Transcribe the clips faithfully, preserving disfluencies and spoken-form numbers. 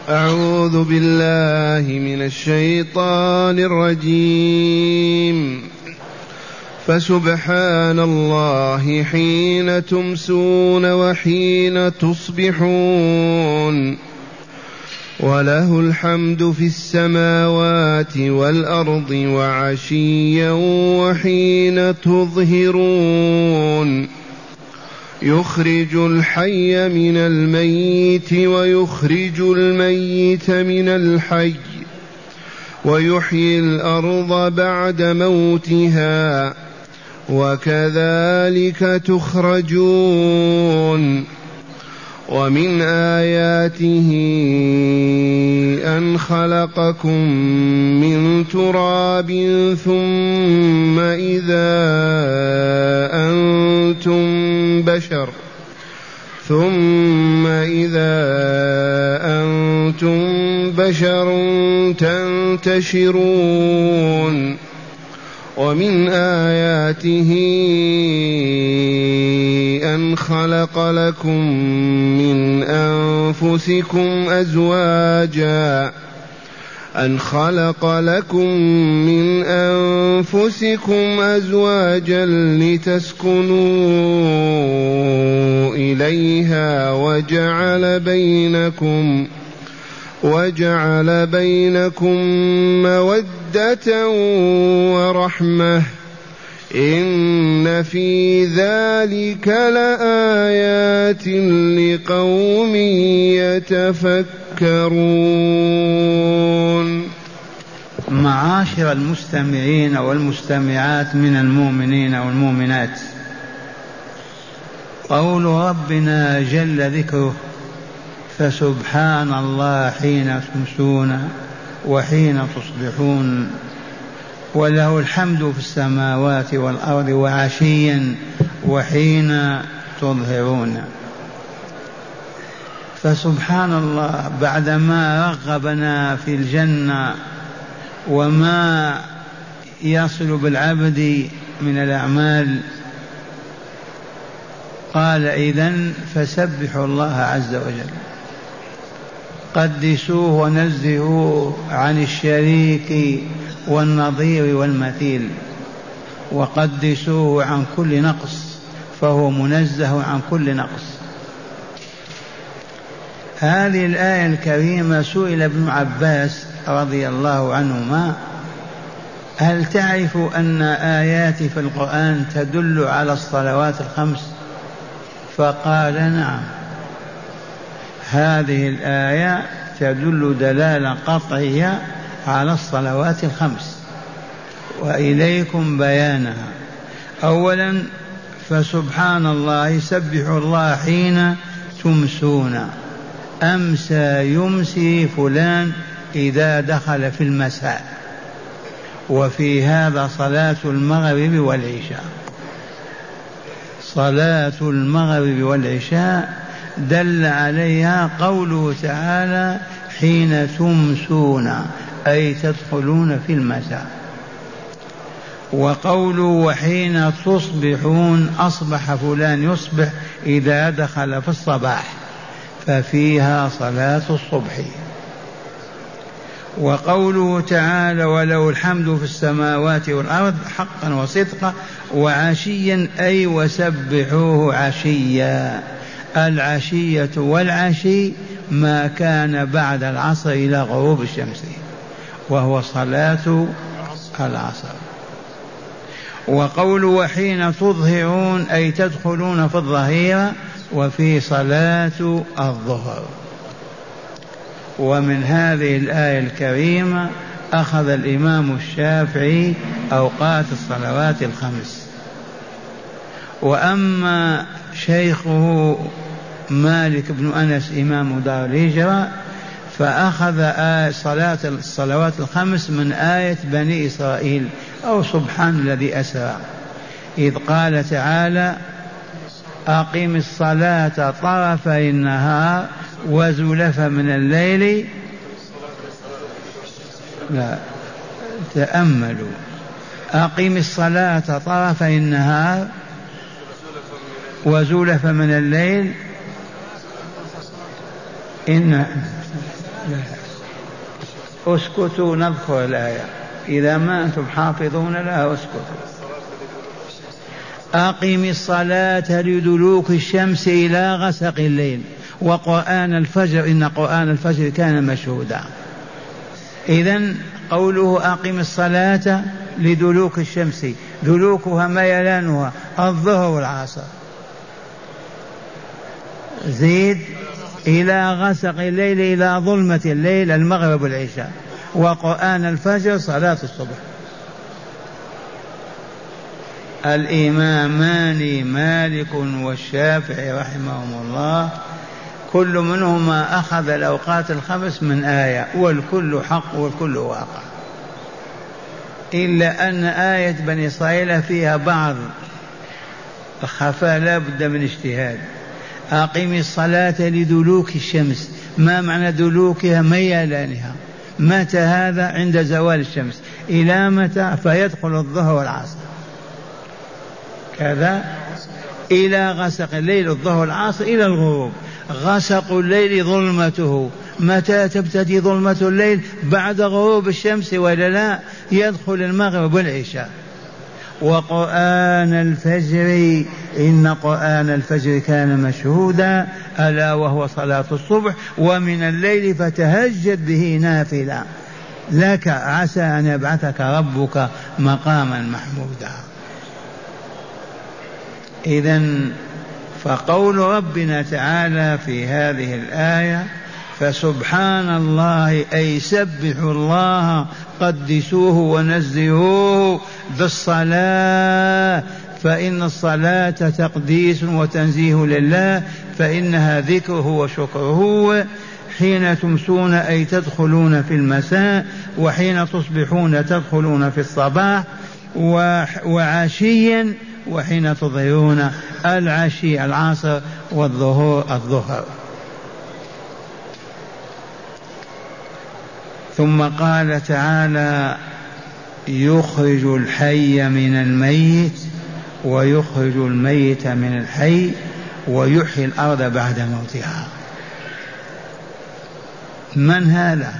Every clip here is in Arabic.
أعوذ بالله من الشيطان الرجيم. فسبحان الله حين تمسون وحين تصبحون وله الحمد في السماوات والأرض وعشيا وحين تظهرون يخرج الحي من الميت ويخرج الميت من الحي ويحيي الأرض بعد موتها وكذلك تخرجون. ومن آياته أن خلقكم من تراب ثم إذا أنتم بشر ثم إذا أنتم بشر تنتشرون. ومن آياته أن خلق لكم من أنفسكم أزواجا أن خلق لكم من أنفسكم أزواجا لتسكنوا إليها وجعل بينكم وجعل بينكم مودة ورحمة إن في ذلك لآيات لقوم يتفكرون. معاشر المستمعين والمستمعات من المؤمنين والمؤمنات، قول ربنا جل ذكره فسبحان الله حين تمسون وحين تصبحون وله الحمد في السماوات والأرض وعشيا وحين تظهرون. فسبحان الله بعدما رغبنا في الجنة وما يصل بالعبد من الأعمال قال إذن فسبحوا الله عز وجل، قدسوه ونزهوه عن الشريك والنظير والمثيل، وقدسوه عن كل نقص فهو منزه عن كل نقص. هذه الآية الكريمة سئل ابن عباس رضي الله عنهما هل تعرف أن آيات في القرآن تدل على الصلوات الخمس؟ فقال نعم، هذه الآية تدل دلالة قطعية على الصلوات الخمس، وإليكم بيانها. أولا فسبحان الله سبحوا الله حين تمسون، أمسى يمسي فلان إذا دخل في المساء، وفي هذا صلاة المغرب والعشاء. صلاة المغرب والعشاء دل عليها قوله تعالى حين تمسون أي تدخلون في المساء، وقوله وحين تصبحون أصبح فلان يصبح إذا دخل في الصباح، ففيها صلاة الصبح. وقوله تعالى وله الحمد في السماوات والأرض حقا وصدقا وعشيا أي وسبحوه عشيا. العشية والعشي ما كان بعد العصر إلى غروب الشمس، وهو صلاة العصر. وقول وحين تظهرون أي تدخلون في الظهيرة، وفي صلاة الظهر. ومن هذه الآية الكريمة أخذ الإمام الشافعي أوقات الصلوات الخمس. وأما شيخه مالك بن أنس إمام دار الهجرة فأخذ صلاة الصلوات الخمس من آية بني إسرائيل أو سبحان الذي أسرى، إذ قال تعالى أقم الصلاة طرفي النهار وزلف من الليل. لا تأملوا، أقم الصلاة طرفي النهار وزلف من الليل إن لا. اسكتوا نذكر الآية، إذا ما أنتم حافظون لها اسكتوا. أقم الصلاة لدلوك الشمس إلى غسق الليل وقرآن الفجر إن قرآن الفجر كان مشهودا. إذن قوله أقم الصلاة لدلوك الشمس، دلوكها ميلانها الظهر والعصر، زيد إلى غسق الليل إلى ظلمة الليل المغرب والعشاء، وقرآن الفجر صلاة الصبح. الإمامان مالك والشافعي رحمهم الله كل منهما أخذ الأوقات الخمس من آية، والكل حق والكل واقع، إلا أن آية بني إسرائيل فيها بعض الخفاء لا بد من اجتهاد. أقم الصلاة لدلوك الشمس، ما معنى دلوكها؟ ميلانها. متى هذا؟ عند زوال الشمس. إلى متى؟ فيدخل الظهر والعصر كذا إلى غسق الليل الظهر والعصر إلى الغروب. غسق الليل ظلمته، متى تبتدي ظلمة الليل؟ بعد غروب الشمس ولا لا؟ يدخل المغرب والعشاء. وقرآن الفجر إن قرآن الفجر كان مشهودا ألا وهو صلاة الصبح، ومن الليل فتهجد به نافلة لك عسى أن يبعثك ربك مقاما محمودا. إذن فقول ربنا تعالى في هذه الآية فسبحان الله أي سبحوا الله قدسوه ونزهوه بالصلاة، فإن الصلاة تقديس وتنزيه لله، فإنها ذكره وشكره حين تمسون أي تدخلون في المساء، وحين تصبحون تدخلون في الصباح، وعشيا وحين تظهرون العشي العصر والظهور الظهر. ثم قال تعالى يخرج الحي من الميت ويخرج الميت من الحي ويحيي الأرض بعد موتها. من هذا؟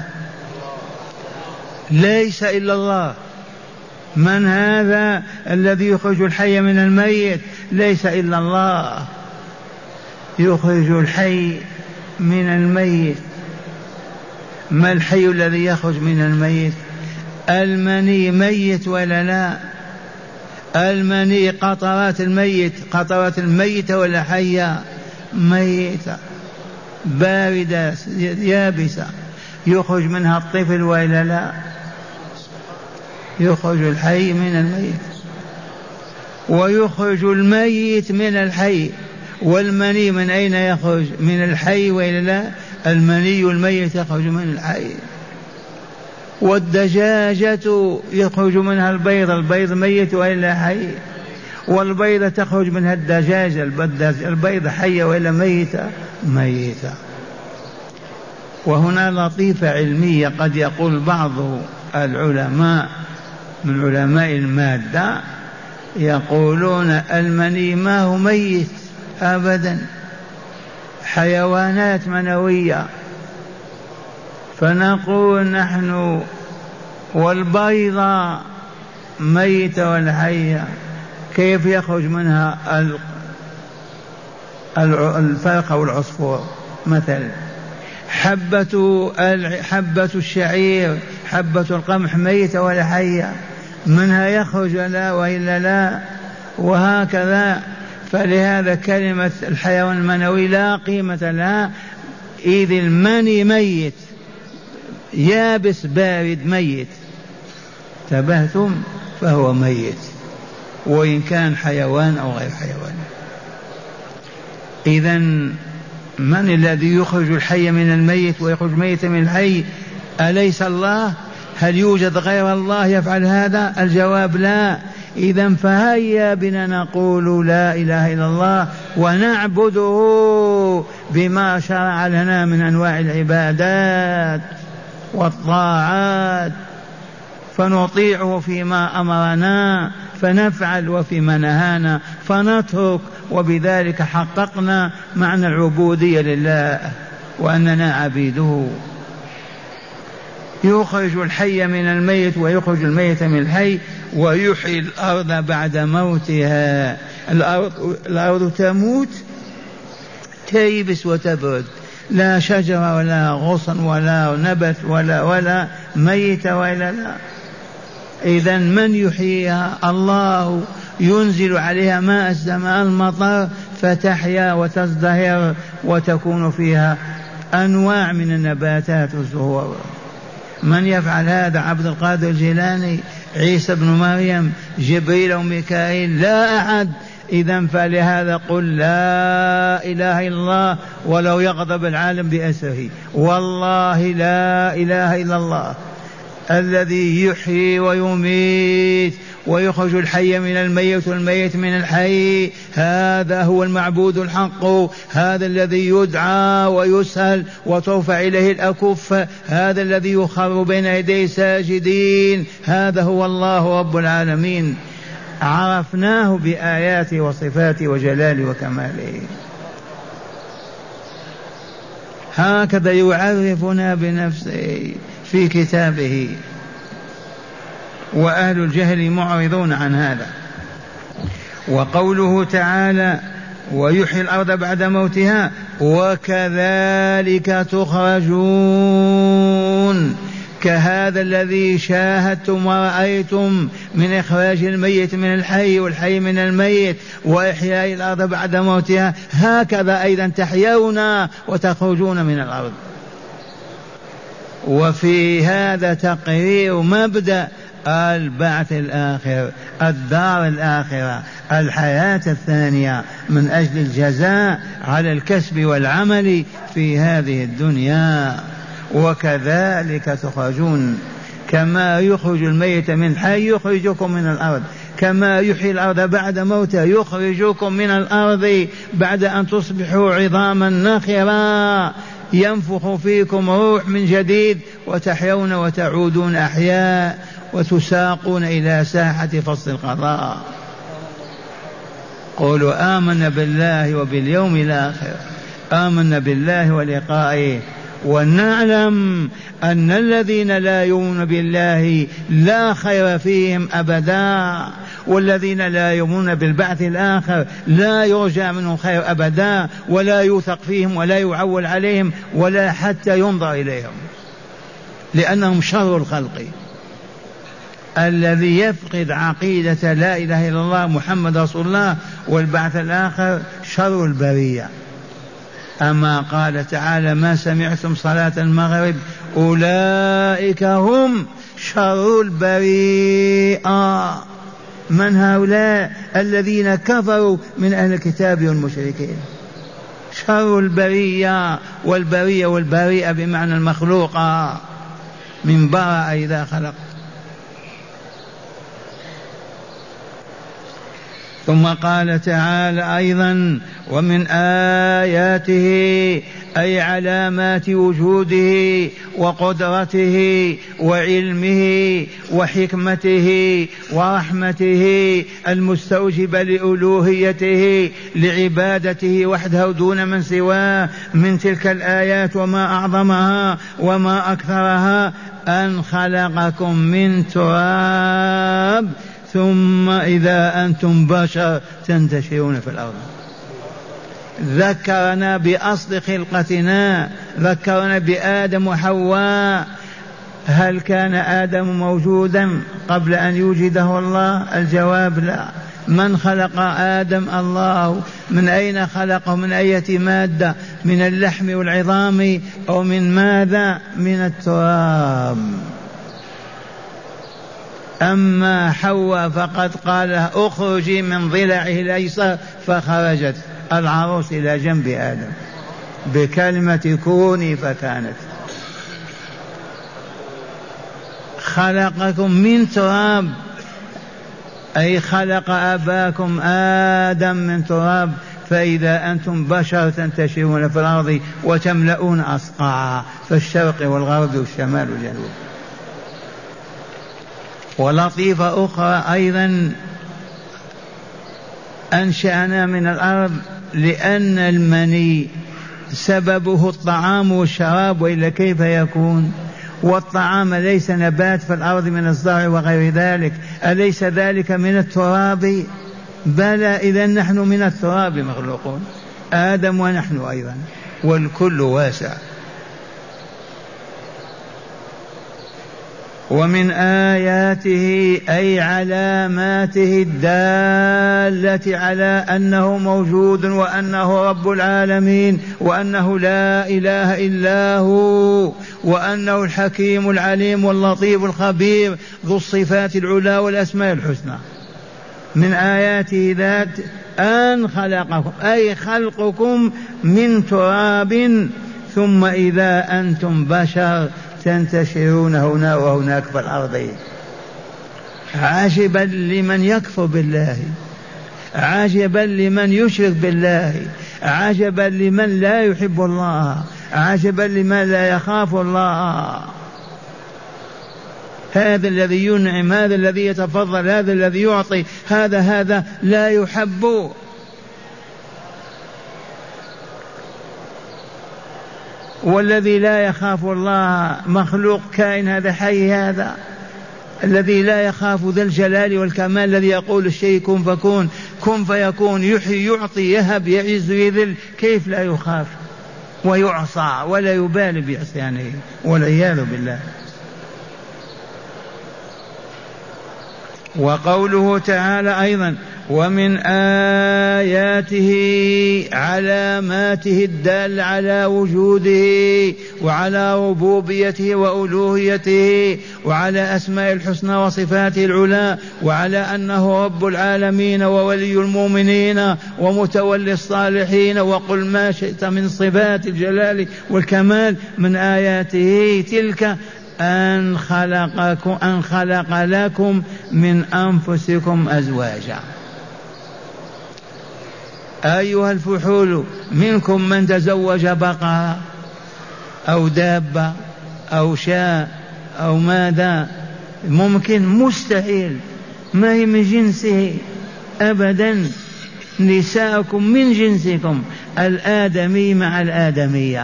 ليس إلا الله. من هذا الذي يخرج الحي من الميت؟ ليس إلا الله. يخرج الحي من الميت. ما الحي الذي يخرج من الميت؟ المني ميت ولا لا؟ المني قطرات الميت، قطرات الميتة ولا حية؟ ميتة باردة يابسة، يخرج منها الطفل ولا لا؟ يخرج الحي من الميت ويخرج الميت من الحي. والمني من أين يخرج؟ من الحي ولا لا؟ المني الميت يخرج من الحي. والدجاجة يخرج منها البيض، البيض ميت وإلا حي؟ والبيضة تخرج منها الدجاجة، البيض حية وإلا ميتة؟ ميتة. وهنا لطيفة علمية قد يقول بعض العلماء من علماء المادة يقولون المني ما هو ميت أبدا، حيوانات منوية. فنقول نحن والبيضة ميتة والحية كيف يخرج منها الفرخ والعصفور مثلا؟ حبة حبة الشعير حبة القمح ميتة ولا حية؟ منها يخرج لا وإلا لا؟ وهكذا. فلهذا كلمة الحيوان المنوي لا قيمة لها، إذ المني ميت يابس بارد ميت، تبهتم؟ فهو ميت وإن كان حيوان أو غير حيوان. إذن من الذي يخرج الحي من الميت ويخرج ميت من الحي؟ أليس الله؟ هل يوجد غير الله يفعل هذا؟ الجواب لا. إذن فهيا بنا نقول لا إله إلا الله ونعبده بما شرع لنا من أنواع العبادات والطاعات، فنطيعه فيما أمرنا فنفعل وفيما نهانا فنترك، وبذلك حققنا معنى العبودية لله وأننا عبيده. يخرج الحي من الميت ويخرج الميت من الحي، ويحيي الأرض بعد موتها. الأرض, الأرض تموت تيبس وتبرد، لا شجرة ولا غصن ولا نبت ولا ولا ميت ولا لا. إذا من يحييها؟ الله. ينزل عليها ماء السماء المطر فتحيا وتزدهر وتكون فيها أنواع من النباتات والزهور. من يفعل هذا؟ عبد القادر الجيلاني، عيسى بن مريم، جبريل وميكائيل، لا أحد. إذا فلهذا قل لا إله إلا الله ولو يغضب العالم بأسره، والله لا إله إلا الله الذي يحيي ويميت ويخرج الحي من الميت والميت من الحي. هذا هو المعبود الحق، هذا الذي يدعى ويسأل وترفع إليه الأكف، هذا الذي يخر بين يديه ساجدين. هذا هو الله رب العالمين، عرفناه بآياته وصفاته وجلاله وكماله. هكذا يعرفنا بنفسه في كتابه، وأهل الجهل معرضون عن هذا. وقوله تعالى ويحيي الأرض بعد موتها وكذلك تخرجون، كهذا الذي شاهدتم ورأيتم من إخراج الميت من الحي والحي من الميت وإحياء الأرض بعد موتها، هكذا أيضا تحيون وتخرجون من الأرض. وفي هذا تقرير مبدأ البعث الآخر، الدار الآخرة، الحياة الثانية، من أجل الجزاء على الكسب والعمل في هذه الدنيا. وكذلك تخرجون، كما يخرج الميت من الحي يخرجكم من الأرض، كما يحيي الأرض بعد موتها يخرجكم من الأرض بعد أن تصبحوا عظاما نخرا، ينفخ فيكم روح من جديد وتحيون وتعودون أحياء وتساقون إلى ساحة فصل القضاء. قولوا آمنا بالله وباليوم الآخر، آمنا بالله ولقائه، ونعلم أن الذين لا يؤمنون بالله لا خير فيهم أبدا، والذين لا يؤمنون بالبعث الآخر لا يرجى منهم خير أبدا، ولا يوثق فيهم ولا يعول عليهم ولا حتى ينظر إليهم، لأنهم شر الخلق. الذي يفقد عقيدة لا إله إلا الله محمد رسول الله والبعث الآخر شر البرية. أما قال تعالى ما سمعتم صلاة المغرب أولئك هم شر البريئة. من هؤلاء؟ الذين كفروا من أهل الكتاب والمشركين، شر البرية. والبرية والبريئة بمعنى المخلوقة، من برأ إذا خلق. ثم قال تعالى أيضا ومن آياته أي علامات وجوده وقدرته وعلمه وحكمته ورحمته المستوجبة لألوهيته لعبادته وحده دون من سواه. من تلك الآيات وما أعظمها وما أكثرها أن خلقكم من تراب ثم إذا أنتم بشر تنتشرون في الأرض. ذكرنا بأصل خلقتنا، ذكرنا بآدم وحواء. هل كان آدم موجودا قبل أن يوجده الله؟ الجواب لا. من خلق آدم؟ الله. من أين خلقه؟ من أية مادة؟ من اللحم والعظام أو من ماذا؟ من التراب. أما حواء فقد قال لها اخرجي من ضلعه الأيسر فخرجت العروس إلى جنب آدم بكلمة كوني فكانت. خلقكم من تراب أي خلق أباكم آدم من تراب، فإذا أنتم بشر تنتشرون في الأرض وتملؤون أصقاعها في الشرق والغرب والشمال والجنوب. ولطيفة أخرى أيضا أنشأنا من الأرض لأن المني سببه الطعام والشراب، وإلا كيف يكون؟ والطعام ليس نبات في الأرض من الزرع وغير ذلك، أليس ذلك من التراب؟ بلى، إذا نحن من التراب مخلوقون، آدم ونحن أيضا، والكل واسع. ومن آياته أي علاماته الدالة على أنه موجود وأنه رب العالمين وأنه لا إله إلا هو وأنه الحكيم العليم واللطيف الخبير ذو الصفات العلى والأسماء الحسنى. من آياته ذات أن خلقكم أي خلقكم من تراب ثم إذا أنتم بشر تنتشرون هنا وهناك في الأرض. عجبا لمن يكفر بالله، عجبا لمن يشرك بالله، عجبا لمن لا يحب الله، عجبا لمن لا يخاف الله. هذا الذي ينعم، هذا الذي يتفضل، هذا الذي يعطي، هذا هذا لا يحب. والذي لا يخاف الله مخلوق كائن، هذا حي، هذا الذي لا يخاف ذا الجلال والكمال الذي يقول الشيء كن فكون، كن فيكون، يحيي يعطي يهب يعز يذل، كيف لا يخاف ويعصى ولا يبالي بعصيانه والعياذ بالله. وقوله تعالى أيضا ومن آياته علاماته الدالة على وجوده وعلى ربوبيته وألوهيته وعلى أسماء الحسنى وصفاته العلى وعلى أنه رب العالمين وولي المؤمنين ومتولي الصالحين، وقل ما شئت من صفات الجلال والكمال. من آياته تلك أن خلقكم أن خلق لكم من أنفسكم أزواجا. أيها الفحول، منكم من تزوج بقرة أو دابة أو شاء أو ماذا؟ ممكن؟ مستحيل، ما هي من جنسه أبدا. نساءكم من جنسكم، الآدمي مع الآدمية.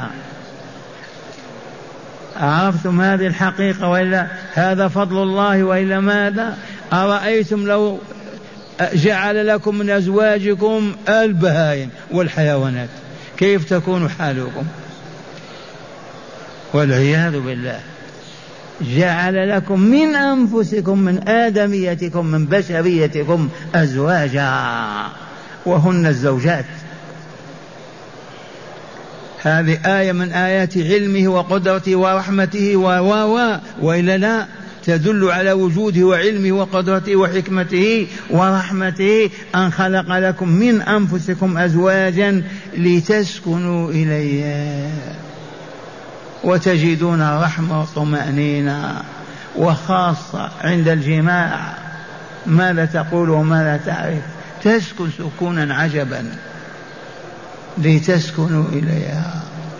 عرفتم هذه الحقيقة وإلا؟ هذا فضل الله وإلا ماذا؟ أرأيتم لو جعل لكم من أزواجكم البهائم والحيوانات كيف تكون حالكم؟ والعياذ بالله. جعل لكم من أنفسكم من آدميتكم من بشريتكم أزواجا وهن الزوجات. هذه آية من آيات علمه وقدرته ورحمته و و وإلا لا؟ تدل على وجوده وعلمه وقدرته وحكمته ورحمته. أن خلق لكم من أنفسكم أزواجا لتسكنوا إليها وتجدون رحمة وطمأنينة، وخاصة عند الجماع ماذا تقول وماذا تعرف؟ تسكن سكونا عجبا لتسكنوا إليها.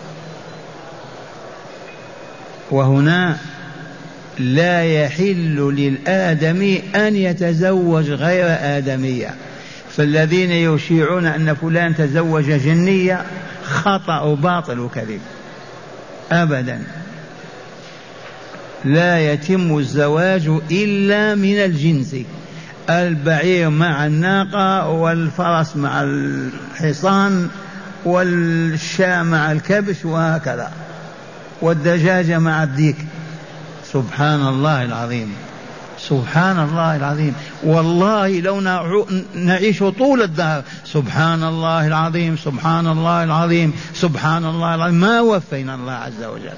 وهنا لا يحل للآدمي أن يتزوج غير آدمية. فالذين يشيعون أن فلان تزوج جنية خطأ وباطل وكذب أبدا. لا يتم الزواج إلا من الجنس، البعير مع الناقة والفرس مع الحصان والشاة مع الكبش وهكذا، والدجاجة مع الديك. سبحان الله العظيم، سبحان الله العظيم. والله لو نعيش طول الدهر سبحان الله العظيم، سبحان الله العظيم، سبحان الله العظيم، ما وفينا الله عز وجل.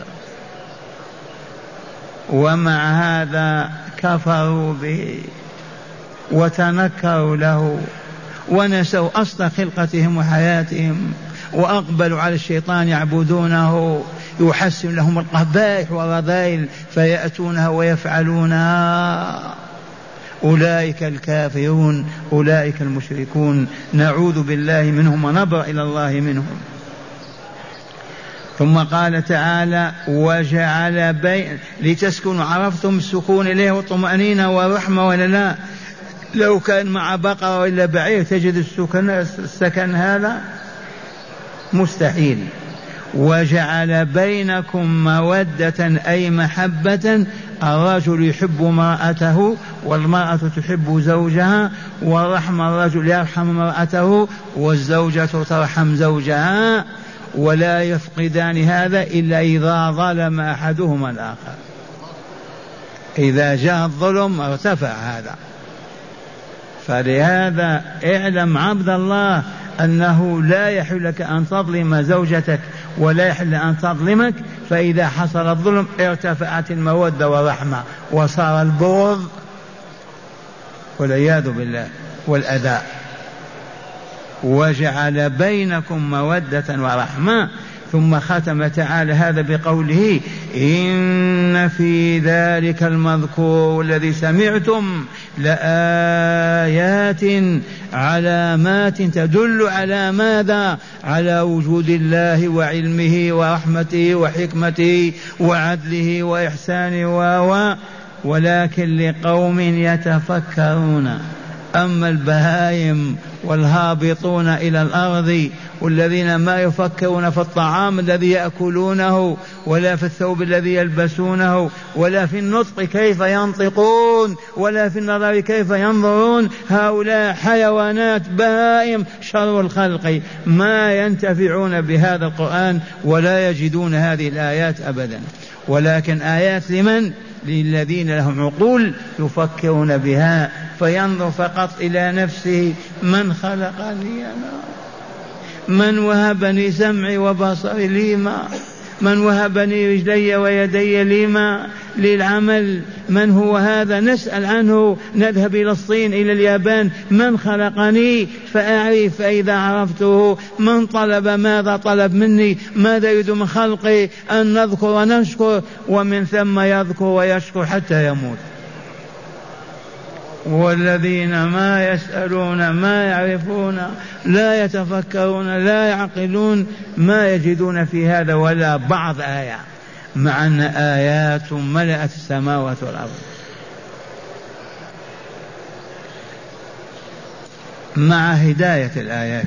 ومع هذا كفروا به وتنكروا له ونسوا أصل خلقتهم وحياتهم، وأقبلوا على الشيطان يعبدونه يحسن لهم القبائح والرذائل فيأتونها ويفعلونها. أولئك الكافرون، أولئك المشركون، نعوذ بالله منهم ونبرأ إلى الله منهم. ثم قال تعالى وجعل بين لتسكنوا. عرفتم السكون إليه والطمأنينة والرحمة ولا لا؟ لو كان مع بقرة ولا بعير تجد السكن, السكن هذا مستحيل. وجعل بينكم مودة أي محبة، الرجل يحب امرأته والمرأة تحب زوجها، ورحم الرجل يرحم امرأته والزوجة ترحم زوجها، ولا يفقدان هذا إلا إذا ظلم أحدهما الآخر. إذا جاء الظلم ارتفع هذا. فلهذا اعلم عبد الله أنه لا يحل لك أن تظلم زوجتك ولا يحل أن تظلمك، فإذا حصل الظلم ارتفعت المودة والرحمة وصار البغض والعياذ بالله والأذى. وجعل بينكم مودة ورحمة. ثم ختم تعالى هذا بقوله إن في ذلك المذكور الذي سمعتم لآيات علامات تدل على ماذا؟ على وجود الله وعلمه ورحمته وحكمته وعدله وإحسانه و ولكن لقوم يتفكرون. أما البهائم والهابطون إلى الأرض والذين ما يفكرون في الطعام الذي يأكلونه ولا في الثوب الذي يلبسونه ولا في النطق كيف ينطقون ولا في النظر كيف ينظرون، هؤلاء حيوانات بهائم شر الخلق، ما ينتفعون بهذا القرآن ولا يجدون هذه الآيات أبدا. ولكن آيات لمن؟ للذين لهم عقول يفكرون بها، فينظر فقط إلى نفسه. من خلقني أنا؟ من وهبني سمعي وبصري لما؟ من وهبني رجلي ويدي لما؟ للعمل. من هو هذا؟ نسأل عنه، نذهب إلى الصين إلى اليابان، من خلقني فأعرف. فإذا عرفته من طلب ماذا طلب مني، ماذا يريد من خلقي، أن نذكر ونشكر، ومن ثم يذكر ويشكر حتى يموت. والذين ما يسألون ما يعرفون لا يتفكرون لا يعقلون ما يجدون في هذا ولا بعض آية، مع أن آيات ملأت السماوات والأرض. مع هداية الآيات.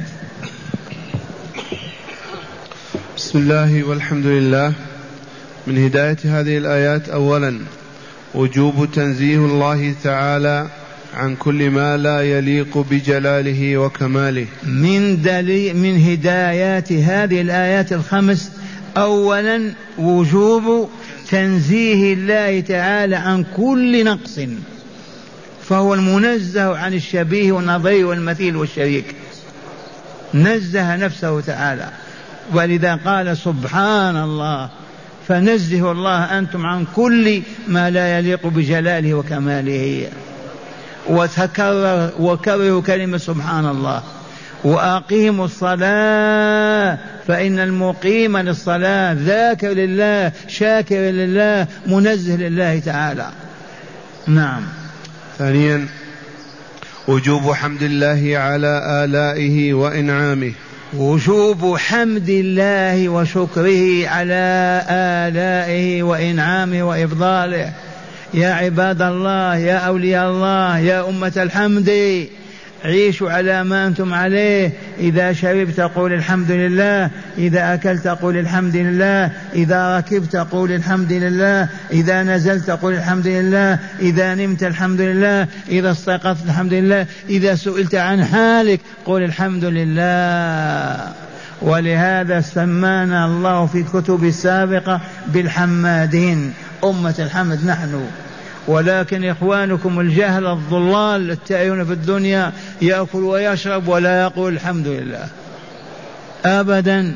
بسم الله والحمد لله. من هداية هذه الآيات أولا وجوب تنزيه الله تعالى عن كل ما لا يليق بجلاله وكماله. من دليل من هدايات هذه الآيات الخمس أولا وجوب تنزيه الله تعالى عن كل نقص، فهو المنزه عن الشبيه والنظير والمثيل والشريك، نزه نفسه تعالى. ولذا قال سبحان الله، فنزه الله أنتم عن كل ما لا يليق بجلاله وكماله. وتكرر وكرروا كلمة سبحان الله. وأقيموا الصلاة فإن المقيم للصلاة ذاكر لله شاكر لله منزه لله تعالى. نعم. ثانيا وجوب حمد الله على آلائه وإنعامه. وجوب حمد الله وشكره على آلائه وإنعامه وإفضاله. يا عباد الله، يا أولياء الله، يا أمة الحمد، عيشوا على ما أنتم عليه. إذا شربت قول الحمد لله، إذا أكلت قول الحمد لله، إذا ركبت قول الحمد لله، إذا نزلت قول الحمد لله، إذا نمت الحمد لله، إذا استيقظت الحمد لله، إذا سئلت عن حالك قول الحمد لله. ولهذا سمانا الله في الكتب السابقة بالحمادين، أمة الحمد نحن. ولكن إخوانكم الجهل الضلال التائهون في الدنيا يأكل ويشرب ولا يقول الحمد لله أبدا،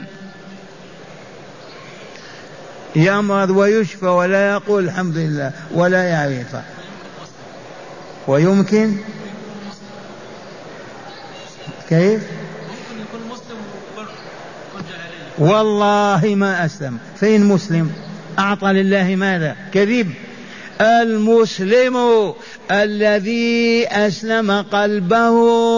يمرض ويشفى ولا يقول الحمد لله ولا يعرفه. ويمكن كيف؟ والله ما أسلم. فين مسلم؟ أعطى لله ماذا؟ كذب. المسلم الذي أسلم قلبه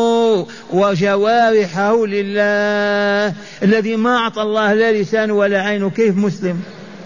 وجوارحه لله، الذي ما أعطى الله لا لسان ولا عين، كيف مسلم؟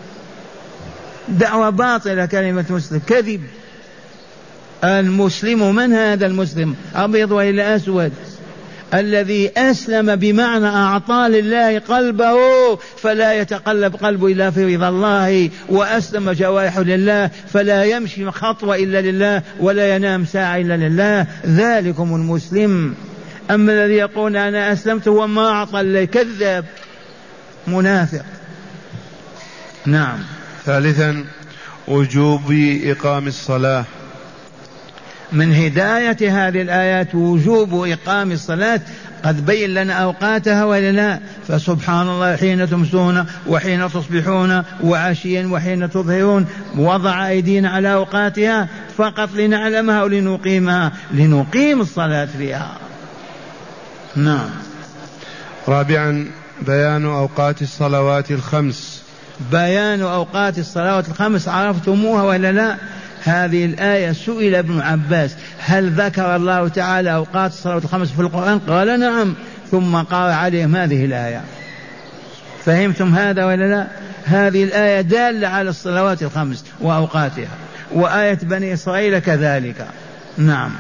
دعوة باطلة كلمة مسلم، كذب. المسلم من هذا المسلم؟ أبيض وإلا أسود؟ الذي أسلم بمعنى أعطى لله قلبه فلا يتقلب قلبه إلا في رضا الله، وأسلم جوارحه لله فلا يمشي خطوة إلا لله ولا ينام ساعة إلا لله، ذلكم المسلم. أما الذي يقول أنا أسلمت هو ما أعطى الله، كذاب منافق. نعم. ثالثا وجوب إقام الصلاة. من هداية هذه الآيات وجوب إقام الصلاة، قد بين لنا أوقاتها ولا لا؟ فسبحان الله حين تمسون وحين تصبحون وعشيا وحين تظهرون، وضع أيدينا على أوقاتها فقط لنعلمها ولنقيمها، لنقيم الصلاة فيها. نعم. رابعا بيان أوقات الصلوات الخمس. بيان أوقات الصلوات الخمس عرفتموها ولا لا؟ هذه الآية سئل ابن عباس هل ذكر الله تعالى أوقات الصلوات الخمس في القرآن؟ قال نعم، ثم قال عليهم هذه الآية. فهمتم هذا ولا لا؟ هذه الآية دالة على الصلوات الخمس وأوقاتها، وآية بني إسرائيل كذلك. نعم.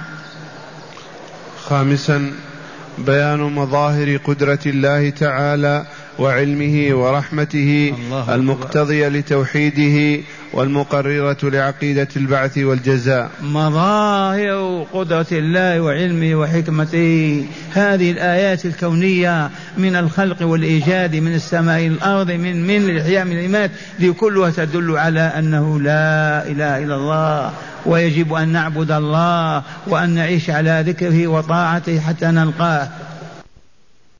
خامسا بيان مظاهر قدرة الله تعالى وعلمه ورحمته المقتضية لتوحيده والمقررة لعقيدة البعث والجزاء. مظاهر قدرة الله وعلمه وحكمته، هذه الآيات الكونية من الخلق والإيجاد، من السماء إلى الأرض، من من الإحياء من الإمات، دي كلها تدل على أنه لا إله إلا الله، ويجب أن نعبد الله وأن نعيش على ذكره وطاعته حتى نلقاه.